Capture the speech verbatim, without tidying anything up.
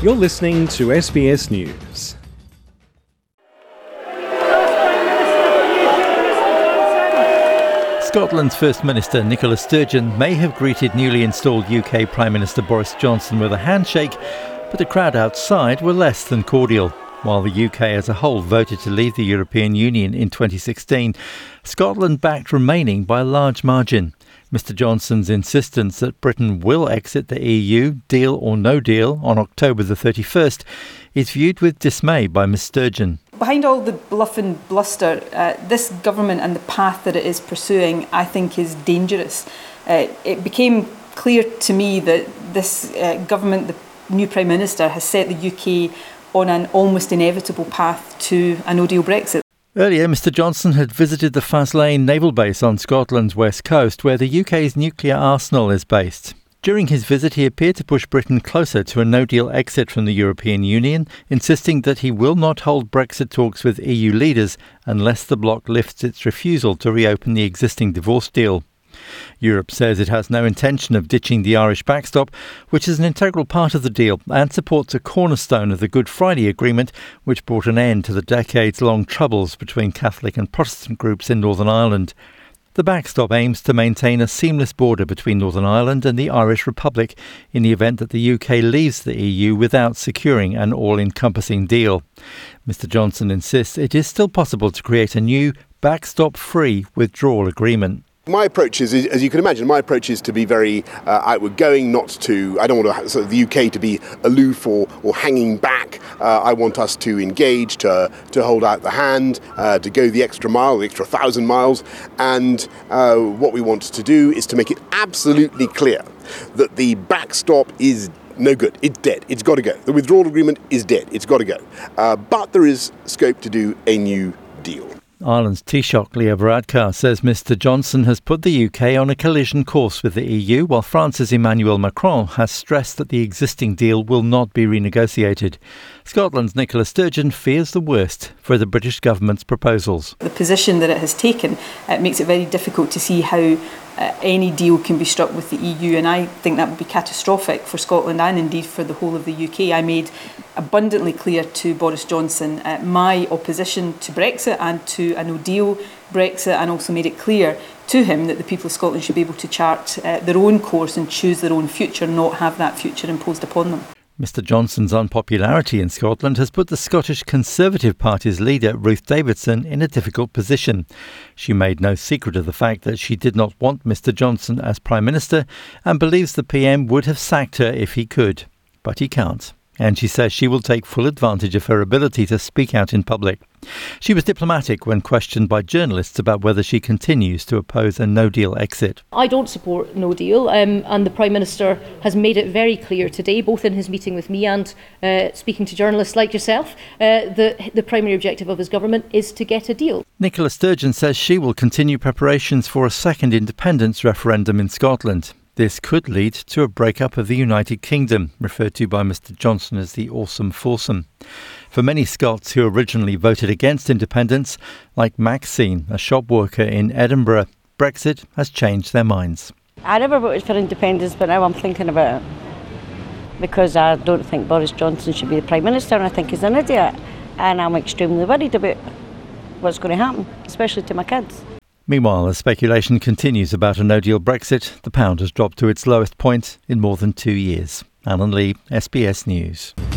You're listening to S B S News. Scotland's First Minister Nicola Sturgeon may have greeted newly installed U K Prime Minister Boris Johnson with a handshake, but the crowd outside were less than cordial. While the U K as a whole voted to leave the European Union in twenty sixteen, Scotland backed remaining by a large margin. Mister Johnson's insistence that Britain will exit the E U, deal or no deal, on October the thirty-first is viewed with dismay by Miz Sturgeon. Behind all the bluff and bluster, uh, this government and the path that it is pursuing, I think, is dangerous. Uh, it became clear to me that this uh, government, the new Prime Minister, has set the U K on an almost inevitable path to a no-deal Brexit. Earlier, Mister Johnson had visited the Faslane naval base on Scotland's west coast, where the U K's nuclear arsenal is based. During his visit, he appeared to push Britain closer to a no-deal exit from the European Union, insisting that he will not hold Brexit talks with E U leaders unless the bloc lifts its refusal to reopen the existing divorce deal. Europe says it has no intention of ditching the Irish backstop, which is an integral part of the deal and supports a cornerstone of the Good Friday Agreement, which brought an end to the decades-long troubles between Catholic and Protestant groups in Northern Ireland. The backstop aims to maintain a seamless border between Northern Ireland and the Irish Republic in the event that the U K leaves the E U without securing an all-encompassing deal. Mister Johnson insists it is still possible to create a new, backstop-free withdrawal agreement. My approach is, as you can imagine, my approach is to be very uh, outward going, not to, I don't want to, sort of the U K to be aloof or, or hanging back. Uh, I want us to engage, to to hold out the hand, uh, to go the extra mile, the extra thousand miles. And uh, what we want to do is to make it absolutely clear that the backstop is no good. It's dead. It's got to go. The withdrawal agreement is dead. It's got to go. Uh, but there is scope to do a new deal. Ireland's Taoiseach Leo Varadkar says Mister Johnson has put the U K on a collision course with the E U, while France's Emmanuel Macron has stressed that the existing deal will not be renegotiated. Scotland's Nicola Sturgeon fears the worst for the British government's proposals. The position that it has taken uh, makes it very difficult to see how uh, any deal can be struck with the E U, and I think that would be catastrophic for Scotland and indeed for the whole of the U K. I made abundantly clear to Boris Johnson uh, my opposition to Brexit and to a no-deal Brexit, and also made it clear to him that the people of Scotland should be able to chart uh, their own course and choose their own future, not have that future imposed upon them. Mister Johnson's unpopularity in Scotland has put the Scottish Conservative Party's leader, Ruth Davidson, in a difficult position. She made no secret of the fact that she did not want Mister Johnson as Prime Minister and believes the P M would have sacked her if he could. But he can't. And she says she will take full advantage of her ability to speak out in public. She was diplomatic when questioned by journalists about whether she continues to oppose a no-deal exit. I don't support no deal, um, and the Prime Minister has made it very clear today, both in his meeting with me and uh, speaking to journalists like yourself, uh, that the primary objective of his government is to get a deal. Nicola Sturgeon says she will continue preparations for a second independence referendum in Scotland. This could lead to a breakup of the United Kingdom, referred to by Mister Johnson as the awesome foursome. For many Scots who originally voted against independence, like Maxine, a shop worker in Edinburgh, Brexit has changed their minds. I never voted for independence, but now I'm thinking about it, because I don't think Boris Johnson should be the Prime Minister, and I think he's an idiot, and I'm extremely worried about what's going to happen, especially to my kids. Meanwhile, as speculation continues about a no-deal Brexit, the pound has dropped to its lowest point in more than two years. Alan Lee, S B S News.